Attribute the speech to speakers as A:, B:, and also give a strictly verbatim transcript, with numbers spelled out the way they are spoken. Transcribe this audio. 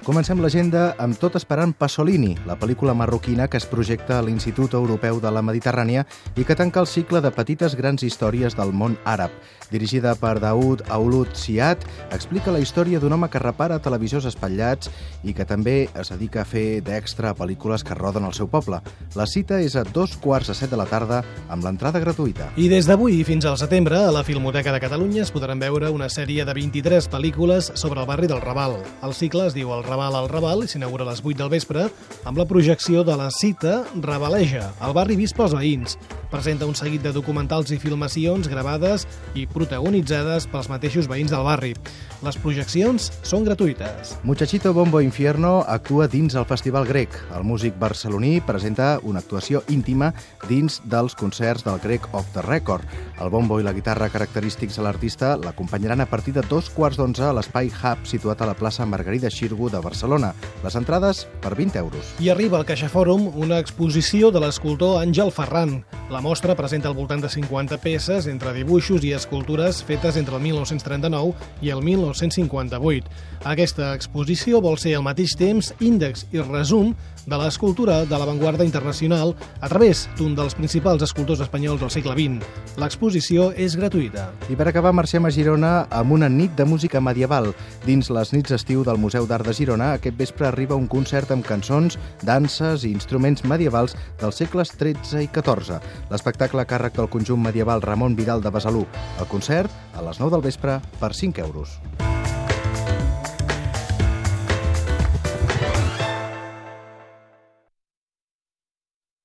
A: Comencem l'agenda amb Tot esperant Pasolini, la pel·lícula marroquina que es projecta a l'Institut Europeu de la Mediterrània i que tanca el cicle de petites grans històries del món àrab. Dirigida per Daoud Aouloud Siad, explica la història d'un home que repara televisors espatllats i que també es dedica a fer d'extra a pel·lícules que roden al seu poble. La cita és a dos quarts de set de la tarda amb l'entrada gratuïta.
B: I des d'avui fins al setembre, a la Filmoteca de Catalunya es podran veure una sèrie de vint-i-tres pel·lícules sobre el barri del Raval. El cicle es diu El Raval al Raval i s'inaugura a les vuit del vespre amb la projecció de la cita Ravaleja, el barri vist pels veïns. Presenta un seguit de documentals i filmacions gravades i protagonitzades pels mateixos veïns del barri. Les projeccions són gratuïtes.
A: Muchachito Bombo Infierno actua dins el Festival Grec. El músic barceloní presenta una actuació íntima dins dels concerts del Grec Off the Record. El bombo i la guitarra característics de l'artista l'acompanyaran a partir de dos quarts d'onze a l'Espai Hub situat a la plaça Margarida Xirgu de Barcelona. Les entrades per vint euros.
B: I arriba al CaixaForum una exposició de l'escultor Àngel Ferran. La mostra presenta al voltant de cinquanta peces entre dibuixos i escultures fetes entre el mil nou-cents trenta-nou i el mil nou-cents cinquanta-vuit. Aquesta exposició vol ser al mateix temps índex i resum de l'escultura de l'avantguarda internacional a través d'un dels principals escultors espanyols del segle vint. L'exposició és gratuïta.
A: I per acabar marxem a Girona amb una nit de música medieval. Dins les nits d'estiu del Museu d'Art de Girona, aquest vespre arriba un concert amb cançons, danses i instruments medievals dels segles tretze i catorze. L'espectacle a càrrec del conjunt medieval Ramon Vidal de Besalú. El concert a les nou del vespre per cinc euros.